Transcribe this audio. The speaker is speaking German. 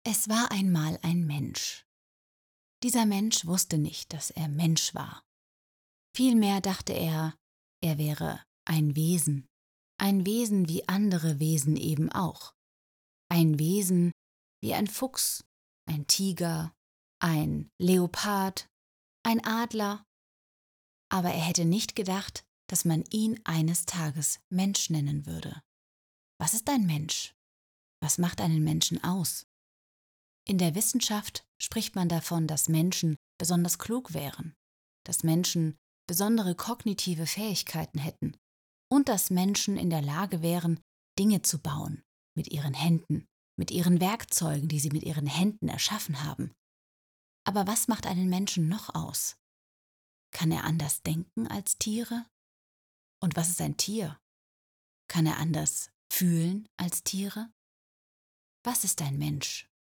Es war einmal ein Mensch. Dieser Mensch wusste nicht, dass er Mensch war. Vielmehr dachte er, er wäre ein Wesen wie andere Wesen eben auch, ein Wesen wie ein Fuchs, ein Tiger, ein Leopard, ein Adler, aber er hätte nicht gedacht, dass man ihn eines Tages Mensch nennen würde. Was ist ein Mensch? Was macht einen Menschen aus? In der Wissenschaft spricht man davon, dass Menschen besonders klug wären, dass Menschen besondere kognitive Fähigkeiten hätten und dass Menschen in der Lage wären, Dinge zu bauen mit ihren Händen, mit ihren Werkzeugen, die sie mit ihren Händen erschaffen haben. Aber was macht einen Menschen noch aus? Kann er anders denken als Tiere? Und was ist ein Tier? Kann er anders fühlen als Tiere? Was ist ein Mensch?